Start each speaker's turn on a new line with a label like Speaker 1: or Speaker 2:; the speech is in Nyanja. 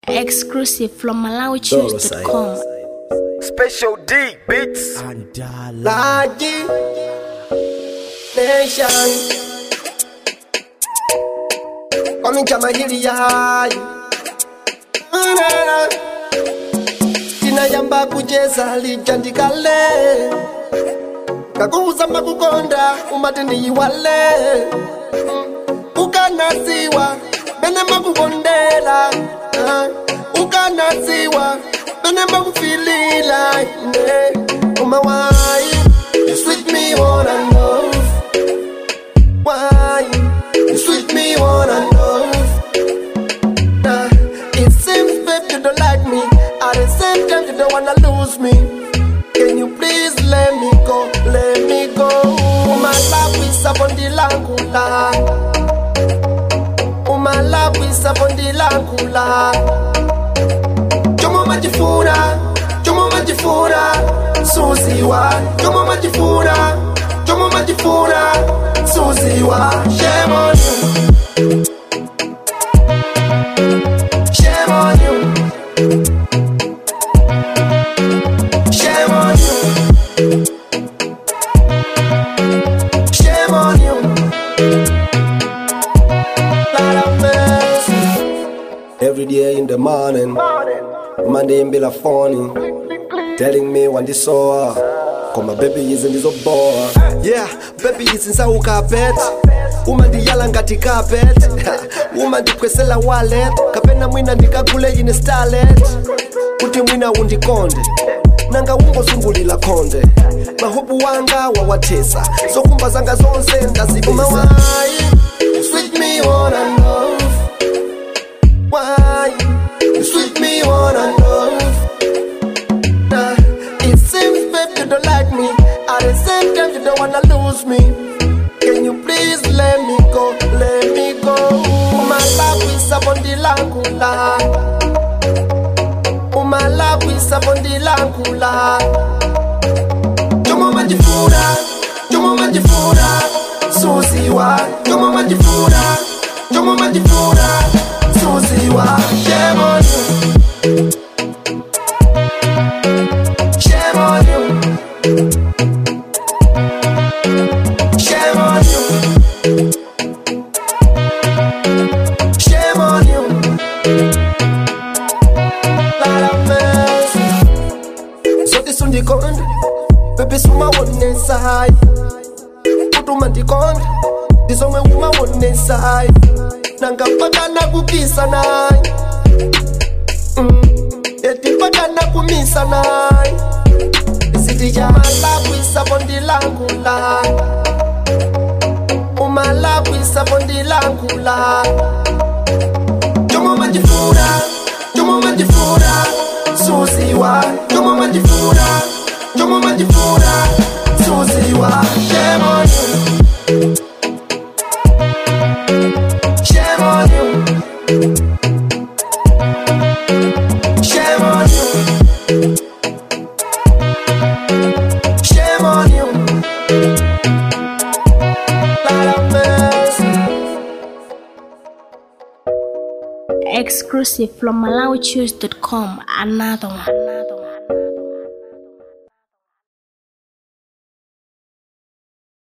Speaker 1: Exclusive from MalawiChoose.com.
Speaker 2: Special D Beats
Speaker 3: Lagi Nation Coming kama hili yai Tinayamba kucheza lijandikale Kakuzamba kukonda umatini yiwale Ukanasiwa Bene makukondela Ukanasiwa Bene makufilila Why you sweet me wanna love? Why you sweet me wanna love? It seems babe you don't like me. At the same time you don't wanna lose me. Can you please let me go? Let me go. My love is upon the langula. My love is upon the langula. Jomo majifuna, Jomo majifuna. Suziwa, Jomo majifuna, Suziwa, shame on you, shame on you, shame on you, shame on you, lot of mess. Every day in the morning, Monday in Bila phone. Telling me when this saw cause my baby is in this boy. Yeah, baby is in sa carpet. Woman di yala ngati carpet. Woman di kwesela wallet. Kapena mwina ndikagule in starlet. Kuti mwina undikonde. Nanga ungo sungulila konde. Mahobu wanga wawatesa. So kumba zanga zonse ndazibisa. Why you sweet me wanna love? Why you sweet me wanna love? It seems babe you don't like me. At the same time you don't wanna lose me. Can you please let me go? Let me go. My love is upon the langula. My love is upon the langula. Jomo majifuna, Suziwa. Jomo majifuna, Suziwa. Shame on you. Shame on you. Shame on you. Shame on you. Lot of mess. So this one the con. Baby suma one inside. Put woman the con. This one woman one inside. Nanga paka na kukisa nai. Eti paka na kumisa nai. My love is upon the langula. Oh, my love is upon the langula. Jomo majifuna, Suziwa. Jomo majifuna, Suziwa. Shame on you, shame on you, shame on you. Shame on you. Lot of mess.
Speaker 1: Exclusive from MalawiChoose.com. Another one.